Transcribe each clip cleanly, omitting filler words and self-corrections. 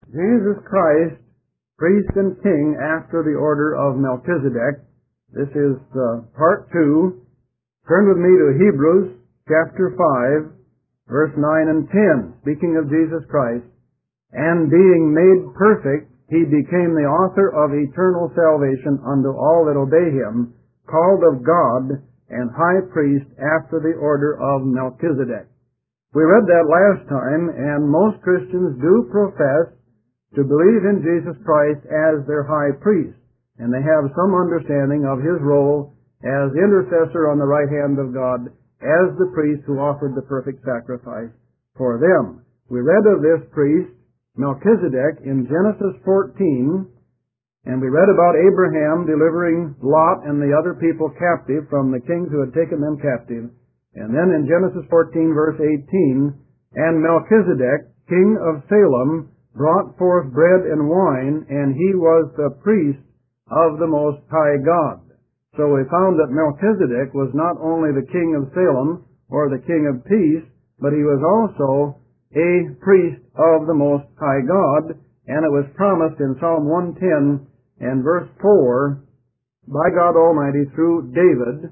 Jesus Christ, priest and king after the order of Melchizedek. This is part 2. Turn with me to Hebrews chapter 5, verse 9 and 10, speaking of Jesus Christ. And being made perfect, he became the author of eternal salvation unto all that obey him, called of God, and high priest after the order of Melchizedek. We read that last time, and most Christians do profess to believe in Jesus Christ as their high priest, and they have some understanding of his role as intercessor on the right hand of God, as the priest who offered the perfect sacrifice for them. We read of this priest, Melchizedek, in Genesis 14, and we read about Abraham delivering Lot and the other people captive from the kings who had taken them captive. And then in Genesis 14, verse 18, and Melchizedek, king of Salem, brought forth bread and wine, and he was the priest of the Most High God. So we found that Melchizedek was not only the king of Salem, or the king of peace, but he was also a priest of the Most High God, and it was promised in Psalm 110 and verse 4, by God Almighty through David,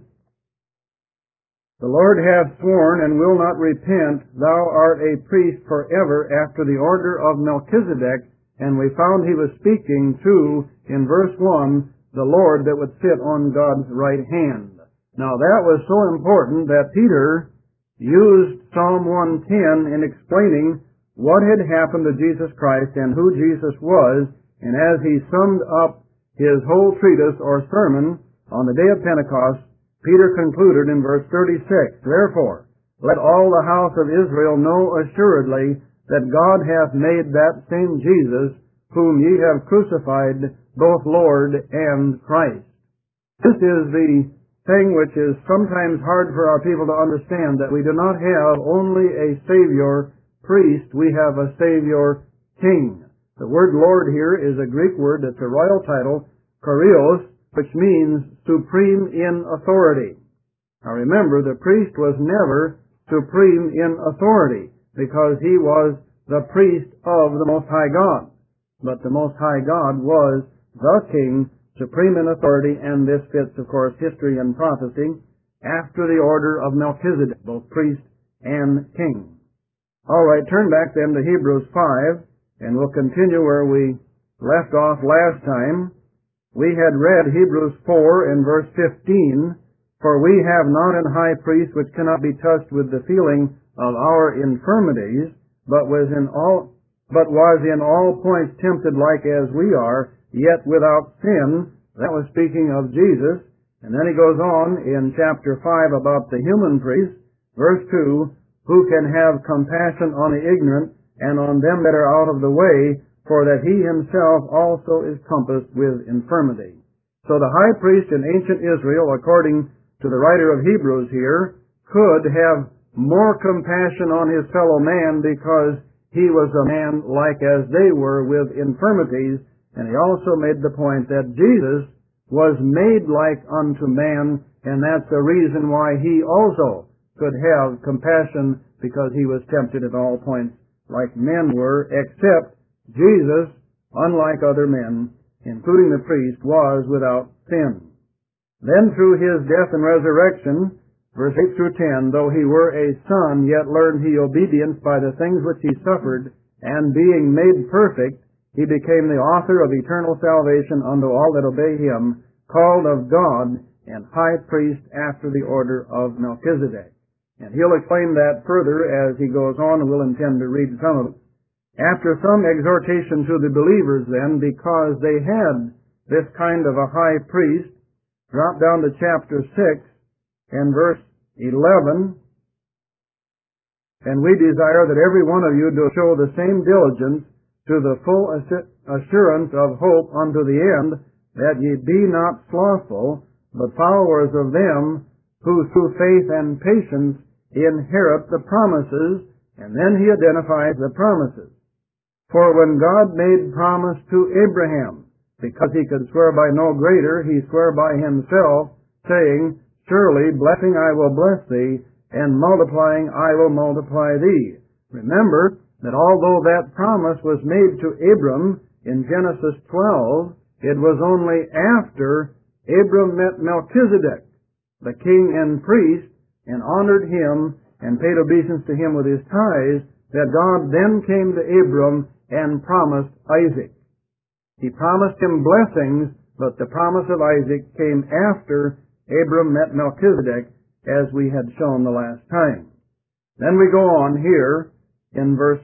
the Lord hath sworn and will not repent, thou art a priest forever after the order of Melchizedek, and we found he was speaking to, in verse 1, the Lord that would sit on God's right hand. Now that was so important that Peter used Psalm 110 in explaining what had happened to Jesus Christ and who Jesus was, and as he summed up his whole treatise or sermon on the day of Pentecost, Peter concluded in verse 36, Therefore, let all the house of Israel know assuredly that God hath made that same Jesus, whom ye have crucified, both Lord and Christ. This is the thing which is sometimes hard for our people to understand, that we do not have only a Savior priest, we have a Savior king. The word Lord here is a Greek word that's a royal title, kurios, which means supreme in authority. Now remember, the priest was never supreme in authority, because he was the priest of the Most High God. But the Most High God was the king, supreme in authority, and this fits, of course, history and prophecy, after the order of Melchizedek, both priest and king. All right, turn back then to Hebrews 5, and we'll continue where we left off last time. We had read Hebrews 4 and verse 15, For we have not an high priest which cannot be touched with the feeling of our infirmities, but was in all points tempted like as we are, yet without sin. That was speaking of Jesus. And then he goes on in chapter 5 about the human priest, verse 2, who can have compassion on the ignorant and on them that are out of the way, for that he himself also is compassed with infirmity. So the high priest in ancient Israel, according to the writer of Hebrews here, could have more compassion on his fellow man because he was a man like as they were with infirmities, and he also made the point that Jesus was made like unto man, and that's the reason why he also could have compassion, because he was tempted at all points like men were, except Jesus, unlike other men, including the priest, was without sin. Then through his death and resurrection, verse 8 through 10, though he were a son, yet learned he obedience by the things which he suffered, and being made perfect, he became the author of eternal salvation unto all that obey him, called of God, and high priest after the order of Melchizedek. And he'll explain that further as he goes on, and we'll intend to read some of it. After some exhortation to the believers then, because they had this kind of a high priest, drop down to chapter 6 and verse 11, and we desire that every one of you do show the same diligence to the full assurance of hope unto the end, that ye be not slothful, but followers of them who through faith and patience inherit the promises, and then he identifies the promises. For when God made promise to Abraham, because he could swear by no greater, he swore by himself, saying, Surely blessing I will bless thee, and multiplying I will multiply thee. Remember that although that promise was made to Abram in Genesis 12, it was only after Abram met Melchizedek, the king and priest, and honored him and paid obeisance to him with his tithes, that God then came to Abram and promised Isaac. He promised him blessings, but the promise of Isaac came after Abram met Melchizedek, as we had shown the last time. Then we go on here in verse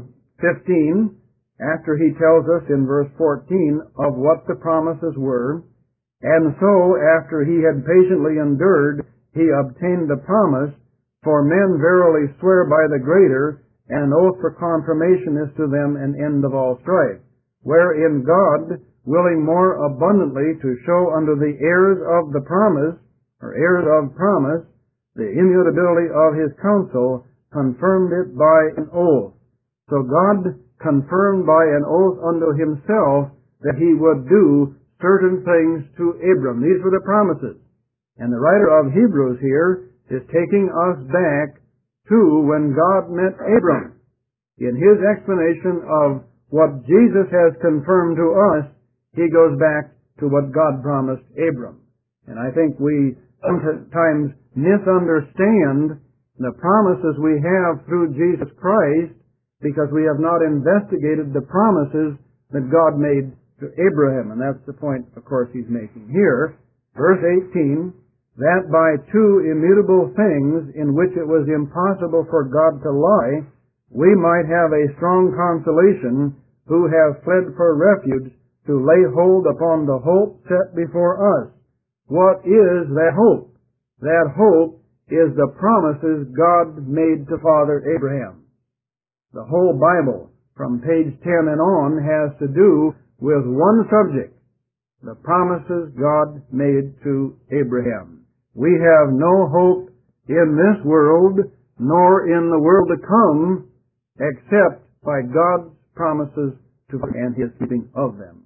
15, after he tells us in verse 14 of what the promises were. And so, after he had patiently endured, he obtained the promise, for men verily swear by the greater, and an oath for confirmation is to them an end of all strife, wherein God, willing more abundantly to show unto the heirs of the promise, or heirs of promise, the immutability of his counsel, confirmed it by an oath. So God confirmed by an oath unto himself that he would do certain things to Abram. These were the promises. And the writer of Hebrews here is taking us back to when God met Abram. In his explanation of what Jesus has confirmed to us, he goes back to what God promised Abram. And I think we sometimes misunderstand the promises we have through Jesus Christ because we have not investigated the promises that God made to Abraham. And that's the point, of course, he's making here. Verse 18, that by two immutable things in which it was impossible for God to lie, we might have a strong consolation who have fled for refuge to lay hold upon the hope set before us. What is that hope? That hope is the promises God made to Father Abraham. The whole Bible, from page 10 and on, has to do with one subject, the promises God made to Abraham. We have no hope in this world, nor in the world to come, except by God's promises to and his keeping of them.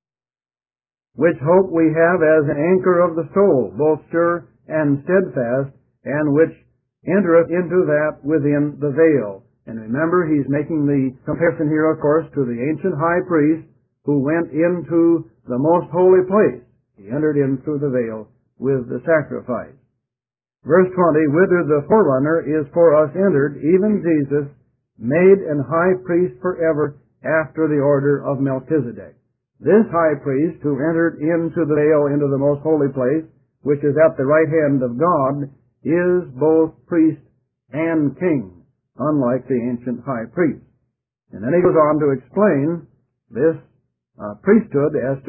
Which hope we have as an anchor of the soul, both sure and steadfast, and which entereth into that within the veil. And remember, he's making the comparison here, of course, to the ancient high priest who went into the most holy place. He entered in through the veil with the sacrifice. Verse 20, whither the forerunner is for us entered, even Jesus, made an high priest forever after the order of Melchizedek. This high priest who entered into the veil, into the most holy place, which is at the right hand of God, is both priest and king, unlike the ancient high priest. And then he goes on to explain this priesthood as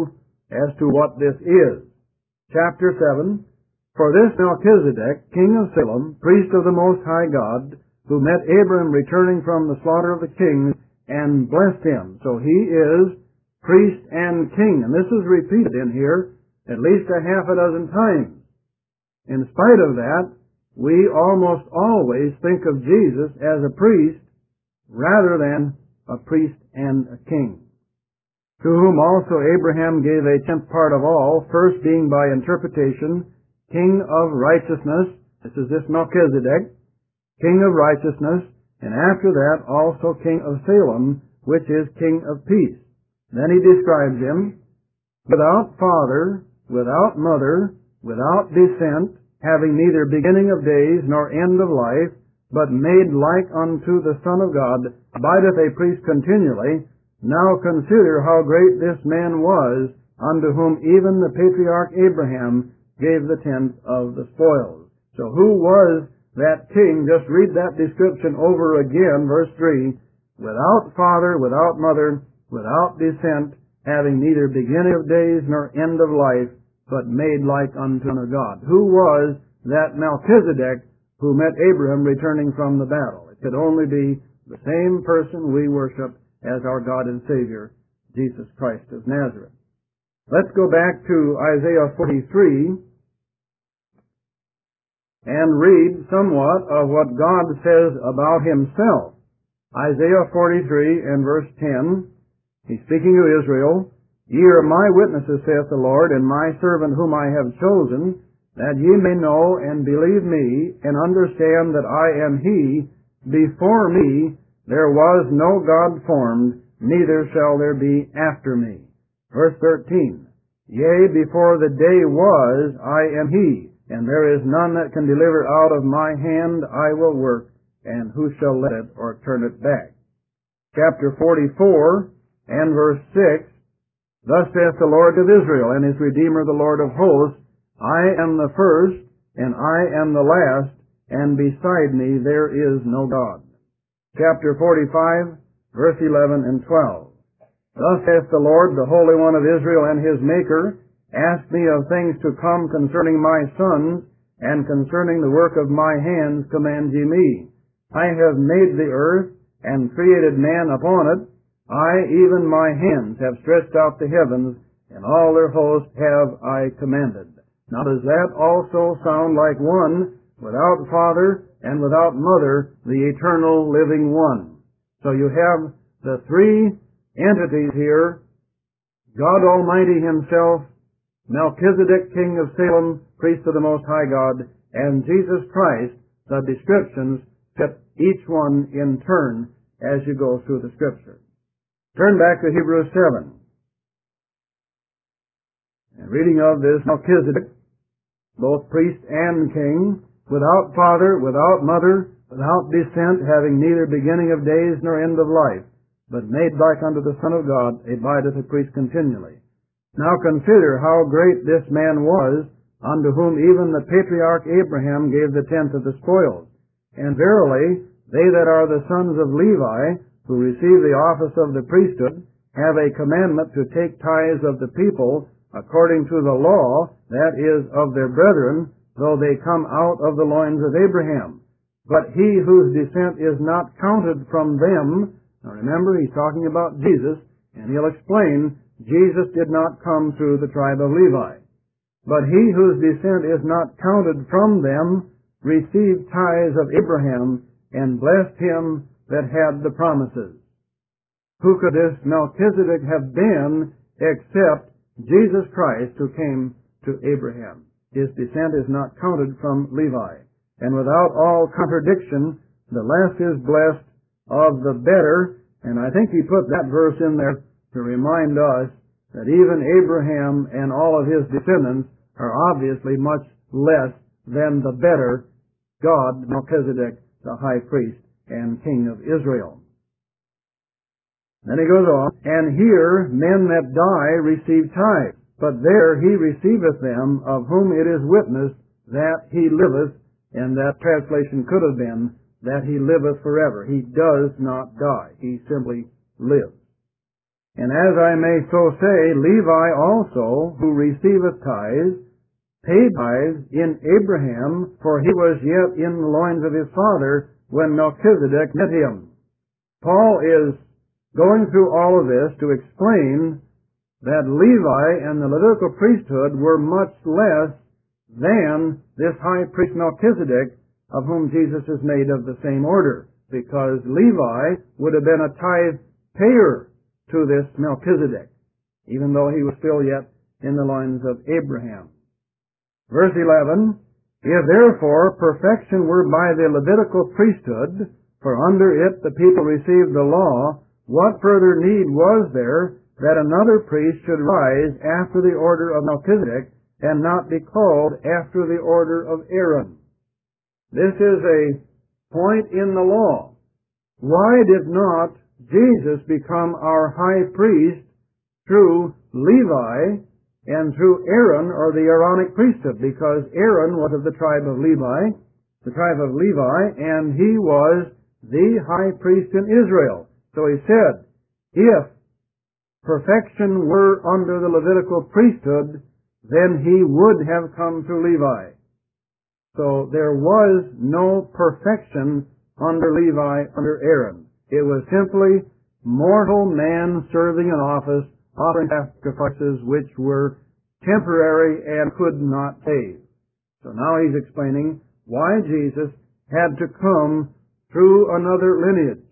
to what this is. Chapter 7, for this Melchizedek, king of Salem, priest of the Most High God, who met Abram returning from the slaughter of the kings and blessed him. So he is priest and king. And this is repeated in here at least a half a dozen times. In spite of that, we almost always think of Jesus as a priest rather than a priest and a king. To whom also Abraham gave a tenth part of all, first being by interpretation king of righteousness. This is this Melchizedek, king of righteousness, and after that also king of Salem, which is king of peace. Then he describes him, without father, without mother, without descent, having neither beginning of days nor end of life, but made like unto the Son of God, abideth a priest continually. Now consider how great this man was, unto whom even the patriarch Abraham gave the tenth of the spoils. So who was that king? Just read that description over again, verse 3. Without father, without mother, without descent, having neither beginning of days nor end of life, but made like unto God. Who was that Melchizedek who met Abraham returning from the battle? It could only be the same person we worship as our God and Savior, Jesus Christ of Nazareth. Let's go back to Isaiah 43 and read somewhat of what God says about himself. Isaiah 43 and verse 10, he's speaking to Israel. Ye are my witnesses, saith the Lord, and my servant whom I have chosen, that ye may know and believe me, and understand that I am he. Before me there was no God formed, neither shall there be after me. Verse 13, Yea, before the day was, I am he, and there is none that can deliver out of my hand. I will work, and who shall let it or turn it back? Chapter 44 and verse 6, Thus saith the Lord of Israel, and his Redeemer, the Lord of hosts, I am the first, and I am the last, and beside me there is no God. Chapter 45, verse 11 and 12. Thus saith the Lord, the Holy One of Israel and his Maker, Ask me of things to come concerning my sons, and concerning the work of my hands command ye me. I have made the earth, and created man upon it. I, even my hands, have stretched out the heavens, and all their host have I commanded. Now does that also sound like one, without father and without mother, the eternal living one? So you have the three entities here, God Almighty himself, Melchizedek, king of Salem, priest of the Most High God, and Jesus Christ. The descriptions fit each one in turn as you go through the Scripture. Turn back to Hebrews 7. And reading of this Melchizedek, both priest and king, without father, without mother, without descent, having neither beginning of days nor end of life, but made like unto the Son of God, abideth a priest continually. Now consider how great this man was, unto whom even the patriarch Abraham gave the tenth of the spoils. And verily, they that are the sons of Levi, who receive the office of the priesthood, have a commandment to take tithes of the people, according to the law, that is, of their brethren, though they come out of the loins of Abraham. But he whose descent is not counted from them. Now remember, he's talking about Jesus, and he'll explain, Jesus did not come through the tribe of Levi. But he whose descent is not counted from them received tithes of Abraham, and blessed him that had the promises. Who could this Melchizedek have been except Jesus Christ, who came to Abraham? His descent is not counted from Levi. And without all contradiction, the less is blessed of the better. And I think he put that verse in there to remind us that even Abraham and all of his descendants are obviously much less than the better God, Melchizedek, the high priest and king of Israel. Then he goes on, And here men that die receive tithes, but there he receiveth them, of whom it is witnessed that he liveth, and that translation could have been, that he liveth forever. He does not die. He simply lives. And as I may so say, Levi also, who receiveth tithes, paid tithes in Abraham, for he was yet in the loins of his father when Melchizedek met him. Paul is going through all of this to explain that Levi and the Levitical priesthood were much less than this high priest Melchizedek, of whom Jesus is made of the same order, because Levi would have been a tithe payer to this Melchizedek, even though he was still yet in the loins of Abraham. Verse 11, If therefore perfection were by the Levitical priesthood, for under it the people received the law, what further need was there that another priest should rise after the order of Melchizedek, and not be called after the order of Aaron? This is a point in the law. Why did not Jesus become our high priest through Levi and through Aaron, or the Aaronic priesthood? Because Aaron was of the tribe of Levi, and he was the high priest in Israel. So he said, if perfection were under the Levitical priesthood, then he would have come through Levi. So there was no perfection under Levi, under Aaron. It was simply mortal man serving an office, offering sacrifices which were temporary and could not save. So now he's explaining why Jesus had to come through another lineage.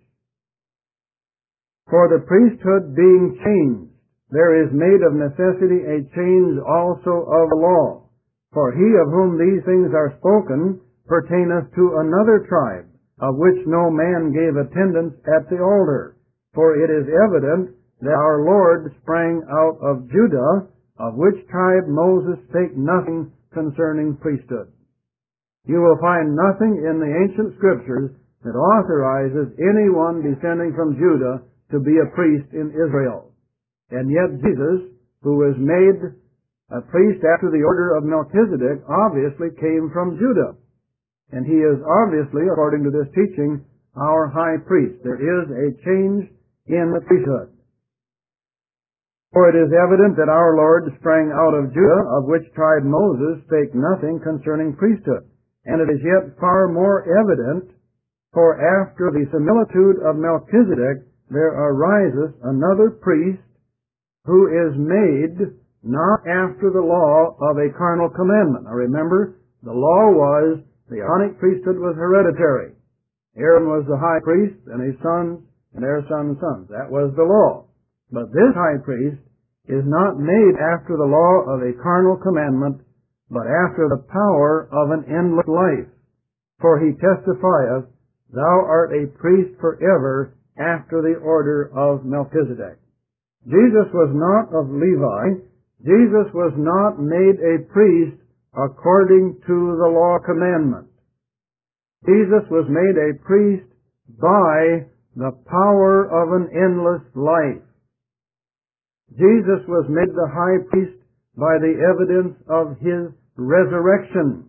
For the priesthood being changed, there is made of necessity a change also of the law. For he of whom these things are spoken pertaineth to another tribe, of which no man gave attendance at the altar. For it is evident that our Lord sprang out of Judah, of which tribe Moses spake nothing concerning priesthood. You will find nothing in the ancient scriptures that authorizes anyone descending from Judah to be a priest in Israel. And yet Jesus, who was made a priest after the order of Melchizedek, obviously came from Judah. And he is obviously, according to this teaching, our high priest. There is a change in the priesthood. For it is evident that our Lord sprang out of Judah, of which tribe Moses spake nothing concerning priesthood. And it is yet far more evident, for after the similitude of Melchizedek there arises another priest who is made not after the law of a carnal commandment. Now remember, the law was, the Aaronic priesthood was hereditary. Aaron was the high priest, and his sons, and their sons' sons. That was the law. But this high priest is not made after the law of a carnal commandment, but after the power of an endless life. For he testifieth, Thou art a priest forever after the order of Melchizedek. Jesus was not of Levi. Jesus was not made a priest according to the law commandment. Jesus was made a priest by the power of an endless life. Jesus was made the high priest by the evidence of his resurrection,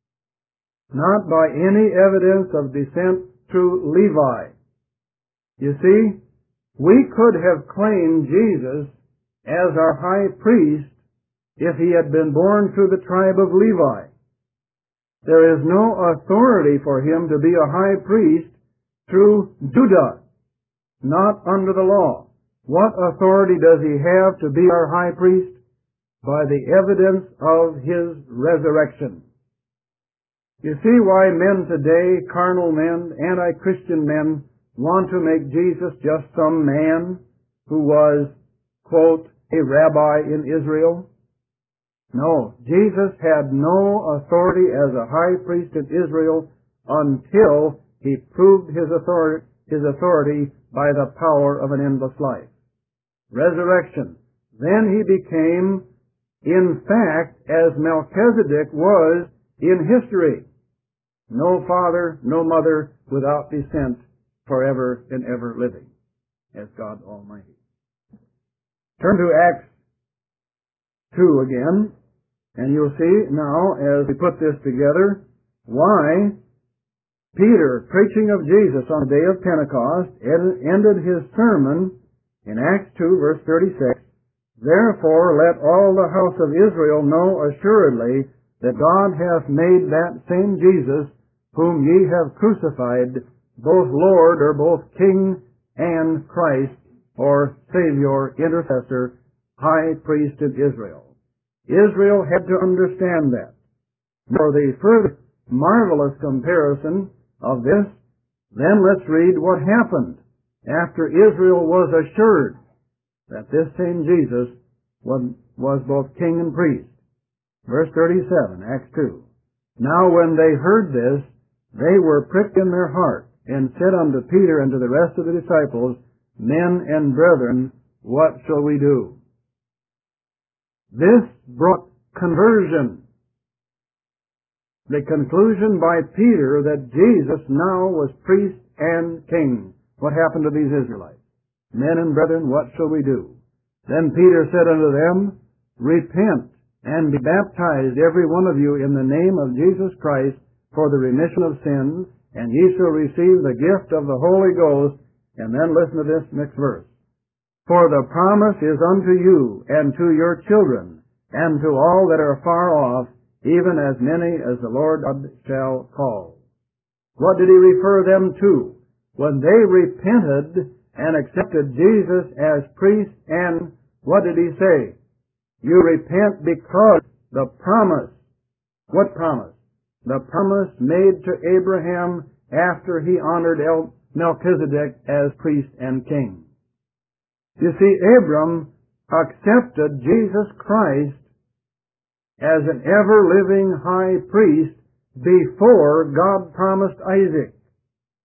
not by any evidence of descent through Levi. You see, we could have claimed Jesus as our high priest if he had been born through the tribe of Levi. There is no authority for him to be a high priest through Judah, not under the law. What authority does he have to be our high priest? By the evidence of his resurrection. You see why men today, carnal men, anti-Christian men, want to make Jesus just some man who was, quote, a rabbi in Israel? No, Jesus had no authority as a high priest in Israel until he proved his authority by the power of an endless life. Resurrection. Then he became, in fact, as Melchizedek was in history. No father, no mother, without descent, forever and ever living, as God Almighty. Turn to Acts 2 again, and you'll see now, as we put this together, why Peter, preaching of Jesus on the day of Pentecost, ended his sermon in Acts 2, verse 36, Therefore let all the house of Israel know assuredly that God hath made that same Jesus, whom ye have crucified, both Lord, or both King and Christ, or Savior, Intercessor, High Priest in Israel. Israel had to understand that. For the further marvelous comparison of this, then let's read what happened after Israel was assured that this same Jesus was both king and priest. Verse 37, Acts 2. Now when they heard this, they were pricked in their heart, and said unto Peter and to the rest of the disciples, Men and brethren, what shall we do? This brought conversion. The conclusion by Peter that Jesus now was priest and king. What happened to these Israelites? Men and brethren, what shall we do? Then Peter said unto them, Repent, and be baptized every one of you in the name of Jesus Christ for the remission of sins, and ye shall receive the gift of the Holy Ghost. And then listen to this next verse. For the promise is unto you, and to your children, and to all that are far off, even as many as the Lord God shall call. What did he refer them to? When they repented and accepted Jesus as priest, and what did he say? You repent because the promise. What promise? The promise made to Abraham after he honored Melchizedek as priest and king. You see, Abram accepted Jesus Christ as an ever-living high priest before God promised Isaac.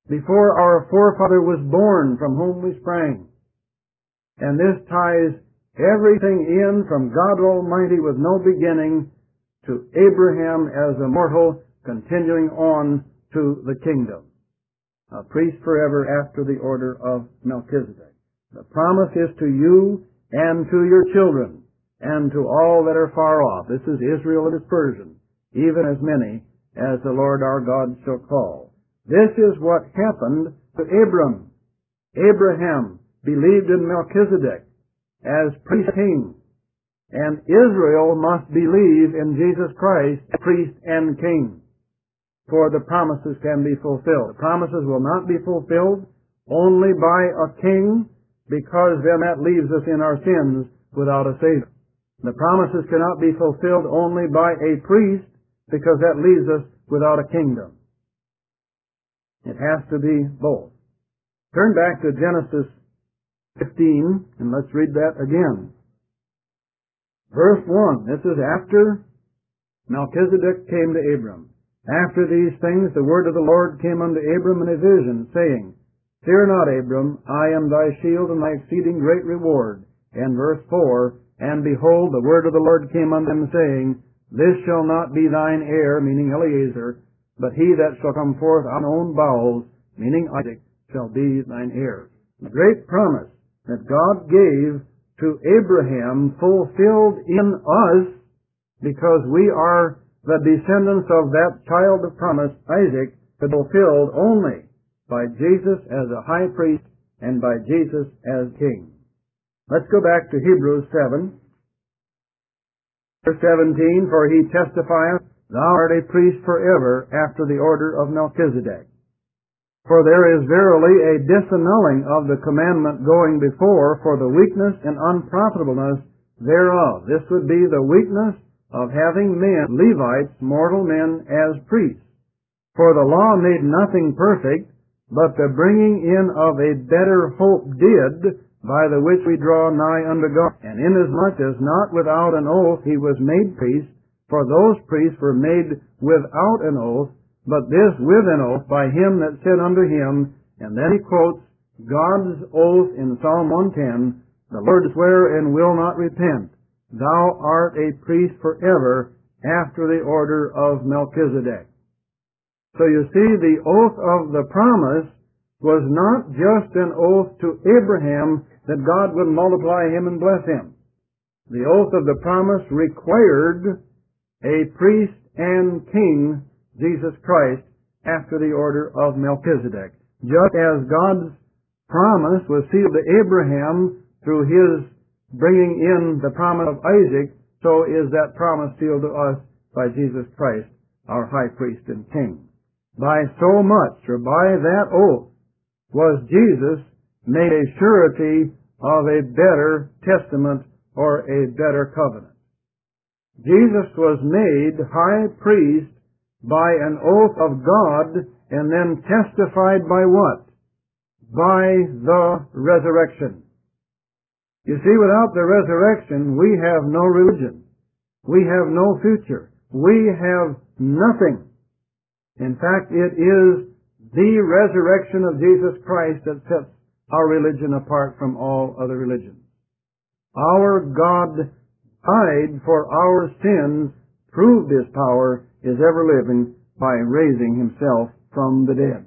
before our forefather was born, from whom we sprang. And this ties everything in from God Almighty with no beginning to Abraham as a mortal, continuing on to the kingdom. A priest forever after the order of Melchizedek. The promise is to you and to your children and to all that are far off. This is Israel and dispersion, even as many as the Lord our God shall call. This is what happened to Abram. Abraham believed in Melchizedek as priest king, and Israel must believe in Jesus Christ, priest and king, for the promises can be fulfilled. The promises will not be fulfilled only by a king, because then that leaves us in our sins without a Savior. The promises cannot be fulfilled only by a priest, because that leaves us without a kingdom. It has to be both. Turn back to Genesis 15, and let's read that again. Verse 1, this is after Melchizedek came to Abram. After these things the word of the Lord came unto Abram in a vision, saying, Fear not, Abram, I am thy shield and thy exceeding great reward. And verse 4, And behold, the word of the Lord came unto him, saying, This shall not be thine heir, meaning Eliezer, but he that shall come forth on own bowels, meaning Isaac, shall be thine heir. The great promise that God gave to Abraham fulfilled in us, because we are the descendants of that child of promise, Isaac, fulfilled only by Jesus as a high priest and by Jesus as king. Let's go back to Hebrews 7. Verse 17, For he testifieth, Thou art a priest forever after the order of Melchizedek. For there is verily a disannulling of the commandment going before for the weakness and unprofitableness thereof. This would be the weakness of having men, Levites, mortal men, as priests. For the law made nothing perfect, but the bringing in of a better hope did, by the which we draw nigh unto God. And inasmuch as not without an oath he was made priest, for those priests were made without an oath, but this with an oath by him that said unto him, and then he quotes God's oath in Psalm 110, The Lord sware and will not repent, Thou art a priest forever after the order of Melchizedek. So you see, the oath of the promise was not just an oath to Abraham that God would multiply him and bless him. The oath of the promise required a priest and king, Jesus Christ, after the order of Melchizedek. Just as God's promise was sealed to Abraham through his bringing in the promise of Isaac, so is that promise sealed to us by Jesus Christ, our high priest and king. By so much, or by that oath, was Jesus made a surety of a better testament or a better covenant. Jesus was made high priest by an oath of God and then testified by what? By the resurrection. You see, without the resurrection, we have no religion. We have no future. We have nothing. In fact, it is the resurrection of Jesus Christ that sets our religion apart from all other religions. Our God died for our sins, proved his power is ever living by raising himself from the dead.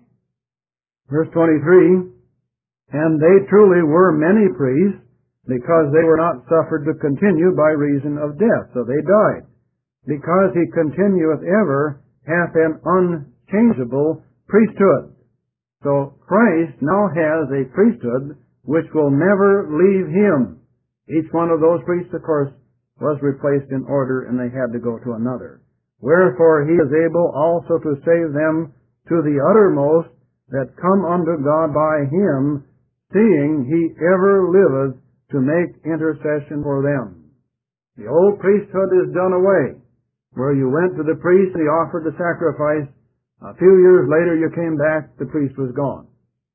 Verse 23, And they truly were many priests, because they were not suffered to continue by reason of death. So they died. Because he continueth ever, hath an unchangeable priesthood. So Christ now has a priesthood which will never leave him. Each one of those priests, of course, was replaced in order, and they had to go to another. Wherefore he is able also to save them to the uttermost that come unto God by him, seeing he ever liveth to make intercession for them. The old priesthood is done away, where you went to the priest and he offered the sacrifice. A few years later you came back, the priest was gone.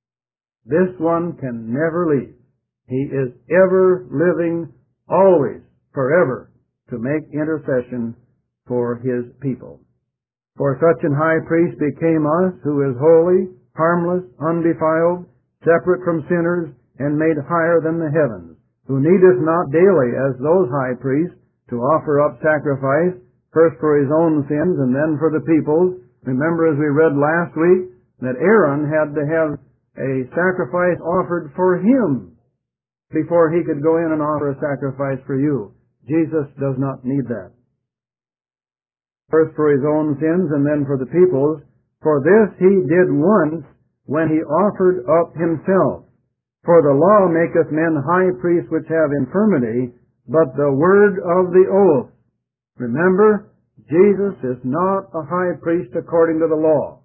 This one can never leave. He is ever living, always, forever, to make intercession for his people. For such an high priest became us, who is holy, harmless, undefiled, separate from sinners, and made higher than the heavens, who needeth not daily, as those high priests, to offer up sacrifice, first for his own sins and then for the people's. Remember, as we read last week, that Aaron had to have a sacrifice offered for him before he could go in and offer a sacrifice for you. Jesus does not need that. First for his own sins and then for the people's. For this he did once when he offered up himself. For the law maketh men high priests which have infirmity, but the word of the oath. Remember, Jesus is not a high priest according to the law,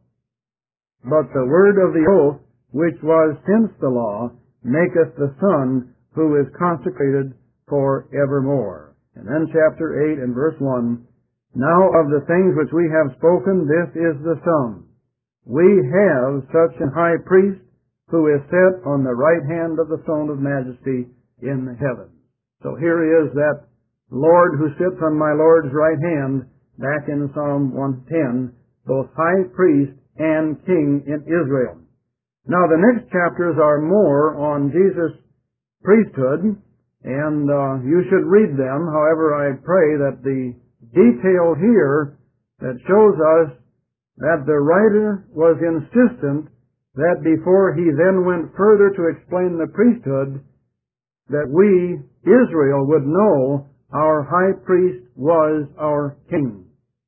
but the word of the oath, which was since the law, maketh the Son, who is consecrated for evermore. And then chapter 8 and verse 1, Now of the things which we have spoken, this is the sum. We have such an high priest, who is set on the right hand of the throne of majesty in the heavens. So here is that Lord who sits on my Lord's right hand, back in Psalm 110, both high priest and king in Israel. Now the next chapters are more on Jesus' priesthood, and you should read them. However, I pray that the detail here that shows us that the writer was insistent that before he then went further to explain the priesthood, that we, Israel, would know our high priest was our king.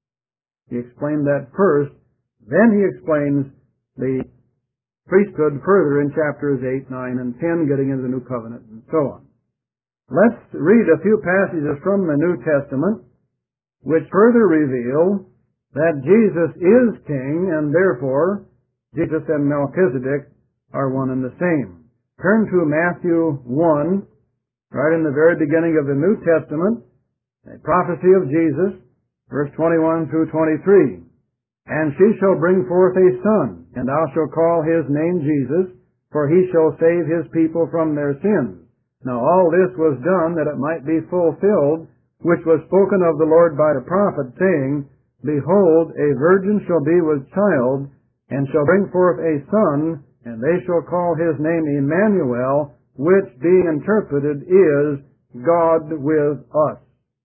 He explained that first, then he explains the priesthood further in chapters 8, 9, and 10, getting into the New Covenant, and so on. Let's read a few passages from the New Testament which further reveal that Jesus is king, and therefore Jesus and Melchizedek are one and the same. Turn to Matthew 1, right in the very beginning of the New Testament, a prophecy of Jesus, verse 21 through 23. And she shall bring forth a son, and thou shalt call his name Jesus, for he shall save his people from their sins. Now all this was done that it might be fulfilled, which was spoken of the Lord by the prophet, saying, Behold, a virgin shall be with child, and shall bring forth a son, and they shall call his name Emmanuel, which being interpreted is God with us.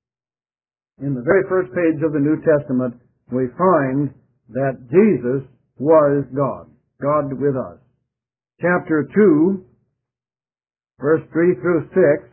In the very first page of the New Testament, we find that Jesus was God, God with us. Chapter 2, verse 3 through 6,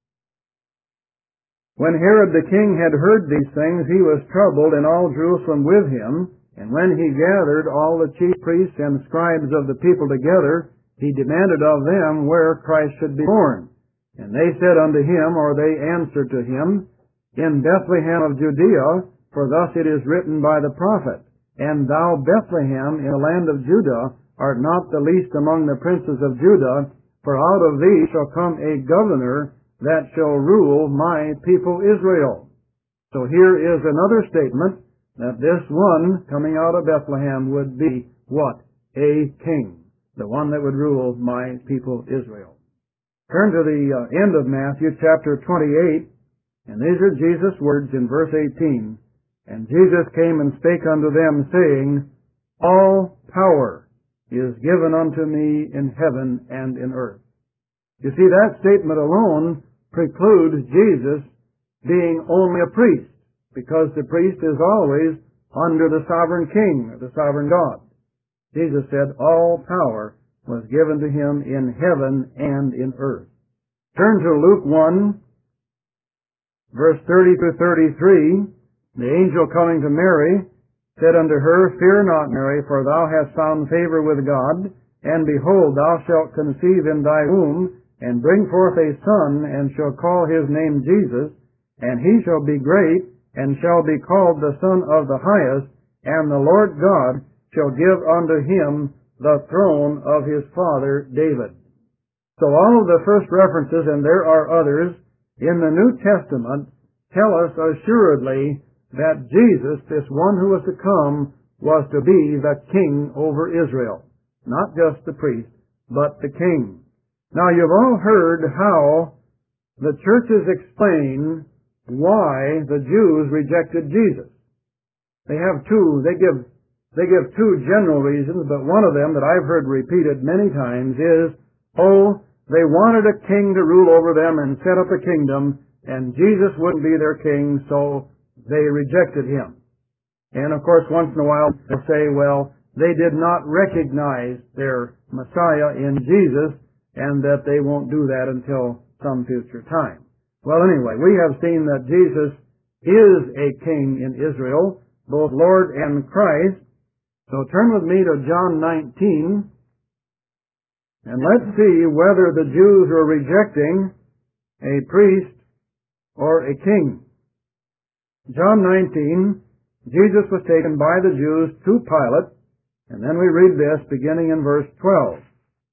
When Herod the king had heard these things, he was troubled, and all Jerusalem with him. And when he gathered all the chief priests and scribes of the people together, he demanded of them where Christ should be born. And they said unto him, or they answered to him, In Bethlehem of Judea, for thus it is written by the prophet, And thou, Bethlehem, in the land of Judah, art not the least among the princes of Judah, for out of thee shall come a governor that shall rule my people Israel. So here is another statement that this one coming out of Bethlehem would be what? A king. The one that would rule my people Israel. Turn to the end of Matthew chapter 28, and these are Jesus' words in verse 18. And Jesus came and spake unto them, saying, All power is given unto me in heaven and in earth. You see, that statement alone precludes Jesus being only a priest, because the priest is always under the sovereign king, or the sovereign God. Jesus said all power was given to him in heaven and in earth. Turn to Luke 1, verse 30 to 33. The angel coming to Mary said unto her, Fear not, Mary, for thou hast found favor with God, and behold, thou shalt conceive in thy womb, and bring forth a son, and shall call his name Jesus, and he shall be great, and shall be called the Son of the Highest, and the Lord God shall give unto him the throne of his father David. So all of the first references, and there are others, in the New Testament tell us assuredly that Jesus, this one who was to come, was to be the king over Israel. Not just the priest, but the king. Now you've all heard how the churches explain why the Jews rejected Jesus. They give They give two general reasons, but one of them that I've heard repeated many times is, they wanted a king to rule over them and set up a kingdom, and Jesus wouldn't be their king, so they rejected him. And of course, once in a while they'll say, well, they did not recognize their Messiah in Jesus, and that they won't do that until some future time. Well, anyway, we have seen that Jesus is a king in Israel, both Lord and Christ. So turn with me to John 19, and let's see whether the Jews were rejecting a priest or a king. John 19, Jesus was taken by the Jews to Pilate, and then we read this beginning in verse 12.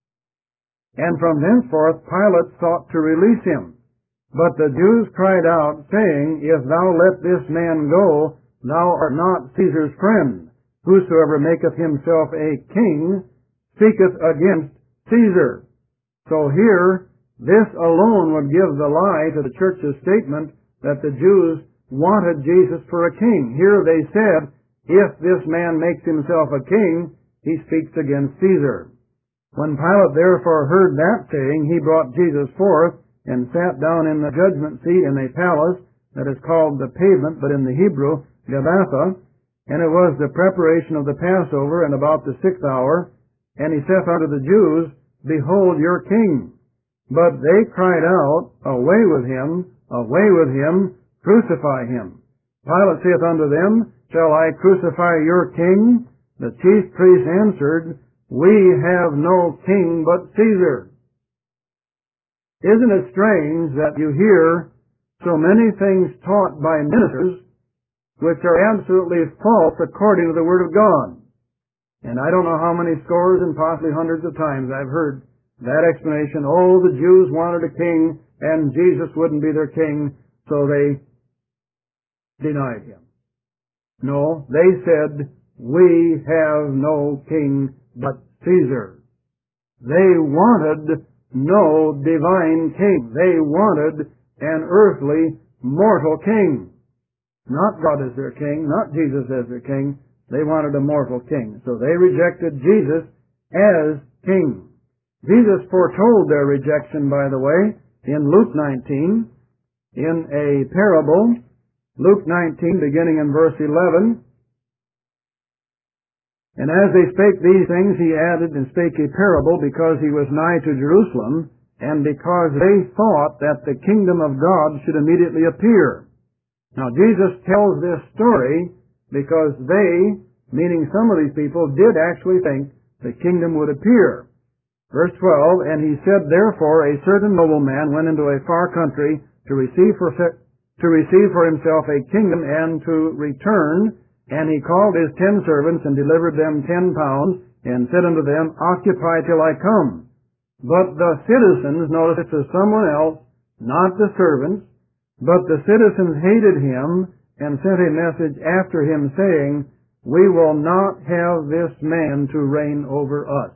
And from thenceforth Pilate sought to release him. But the Jews cried out, saying, If thou let this man go, thou art not Caesar's friend. Whosoever maketh himself a king speaketh against Caesar. So here, this alone would give the lie to the church's statement that the Jews wanted Jesus for a king. Here they said, if this man makes himself a king, he speaks against Caesar. When Pilate therefore heard that saying, he brought Jesus forth and sat down in the judgment seat in a palace that is called the Pavement, but in the Hebrew, Gabbatha. And it was the preparation of the Passover, and about the 6th hour. And he saith unto the Jews, Behold your king. But they cried out, Away with him, crucify him. Pilate saith unto them, Shall I crucify your king? The chief priests answered, We have no king but Caesar. Isn't it strange that you hear so many things taught by ministers which are absolutely false according to the Word of God? And I don't know how many scores and possibly hundreds of times I've heard that explanation. The Jews wanted a king, and Jesus wouldn't be their king, so they denied him. No, they said, We have no king but Caesar. They wanted no divine king. They wanted an earthly, mortal king. Not God as their king, not Jesus as their king. They wanted a mortal king. So they rejected Jesus as king. Jesus foretold their rejection, by the way, in Luke 19, in a parable. Luke 19, beginning in verse 11. And as they spake these things, he added and spake a parable, because he was nigh to Jerusalem, and because they thought that the kingdom of God should immediately appear. Now Jesus tells this story because they, meaning some of these people, did actually think the kingdom would appear. Verse 12, And he said, Therefore a certain nobleman went into a far country to receive for himself a kingdom, and to return. And he called his 10 servants, and delivered them 10 pounds, and said unto them, Occupy till I come. But the citizens, notice this is someone else, not the servants, but the citizens hated him, and sent a message after him, saying, We will not have this man to reign over us.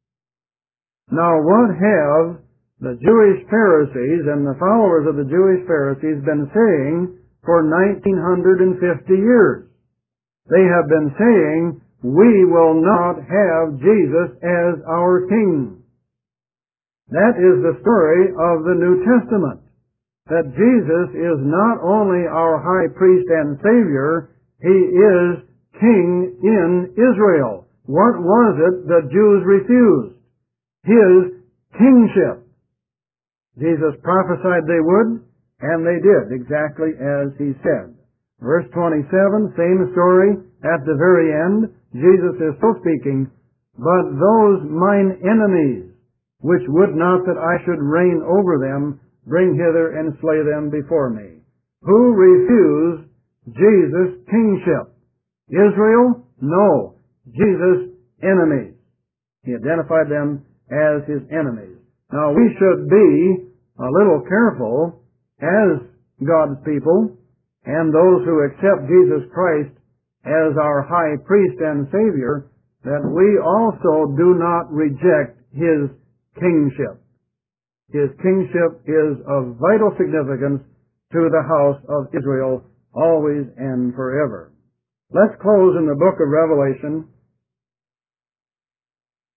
Now what have the Jewish Pharisees and the followers of the Jewish Pharisees been saying for 1950 years? They have been saying, We will not have Jesus as our king. That is the story of the New Testament. That Jesus is not only our high priest and Savior, he is king in Israel. What was it the Jews refused? His kingship. Jesus prophesied they would, and they did exactly as he said. Verse 27, same story at the very end. Jesus is still speaking, But those mine enemies, which would not that I should reign over them, bring hither and slay them before me. Who refused Jesus' kingship? Israel? No. Jesus' enemies. He identified them as his enemies. Now we should be a little careful as God's people and those who accept Jesus Christ as our high priest and Savior, that we also do not reject his kingship. His kingship is of vital significance to the house of Israel, always and forever. Let's close in the book of Revelation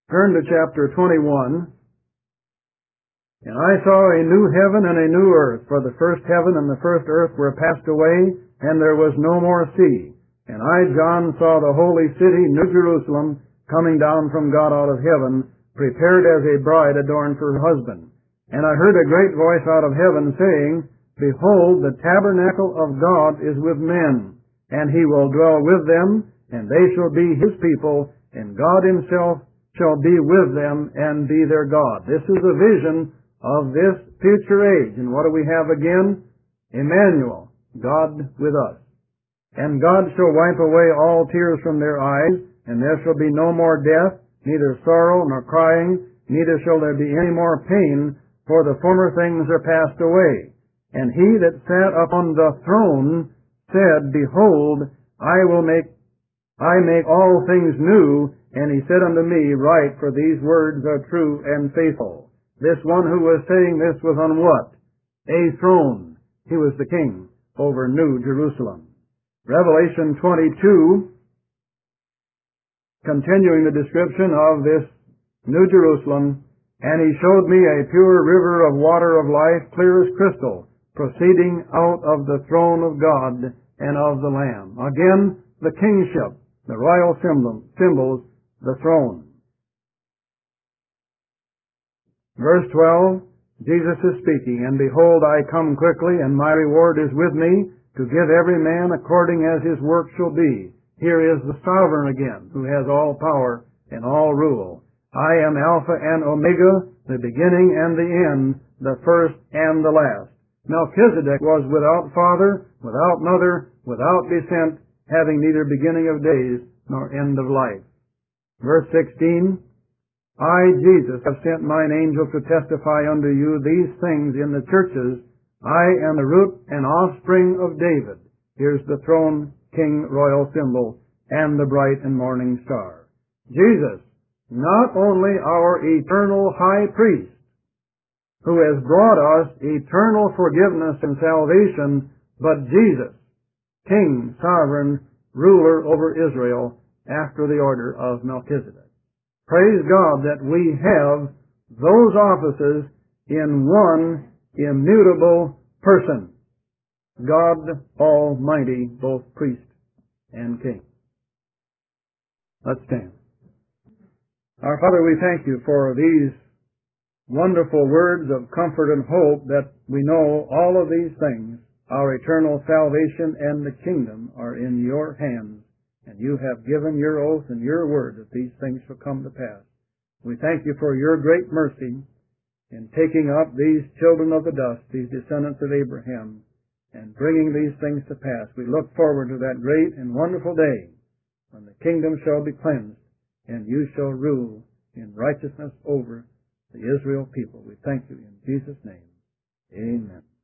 Turn to chapter 21. And I saw a new heaven and a new earth, for the first heaven and the first earth were passed away, and there was no more sea. And I, John, saw the holy city, New Jerusalem, coming down from God out of heaven, prepared as a bride adorned for her husband. And I heard a great voice out of heaven saying, Behold, the tabernacle of God is with men, and he will dwell with them, and they shall be his people, and God himself shall be with them and be their God. This is a vision of this future age. And what do we have again? Emmanuel, God with us. And God shall wipe away all tears from their eyes, and there shall be no more death, neither sorrow nor crying, neither shall there be any more pain, for the former things are passed away. And he that sat upon the throne said, Behold, I make all things new. And he said unto me, Write, for these words are true and faithful. This one who was saying this was on what? A throne. He was the king over New Jerusalem. Revelation 22, continuing the description of this New Jerusalem, and he showed me a pure river of water of life, clear as crystal, proceeding out of the throne of God and of the Lamb. Again, the kingship, the royal symbols, the throne. Verse 12, Jesus is speaking, And behold, I come quickly, and my reward is with me, to give every man according as his work shall be. Here is the sovereign again, who has all power and all rule. I am Alpha and Omega, the beginning and the end, the first and the last. Melchizedek was without father, without mother, without descent, having neither beginning of days nor end of life. Verse 16, I, Jesus, have sent mine angel to testify unto you these things in the churches. I am the root and offspring of David. Here's the throne, king, royal symbol, and the bright and morning star. Jesus, not only our eternal high priest, who has brought us eternal forgiveness and salvation, but Jesus, king, sovereign, ruler over Israel, after the order of Melchizedek. Praise God that we have those offices in one immutable person, God Almighty, both priest and king. Let's stand. Our Father, we thank you for these wonderful words of comfort and hope that we know all of these things, our eternal salvation and the kingdom, are in your hands. And you have given your oath and your word that these things shall come to pass. We thank you for your great mercy in taking up these children of the dust, these descendants of Abraham, and bringing these things to pass. We look forward to that great and wonderful day when the kingdom shall be cleansed and you shall rule in righteousness over the Israel people. We thank you in Jesus' name. Amen.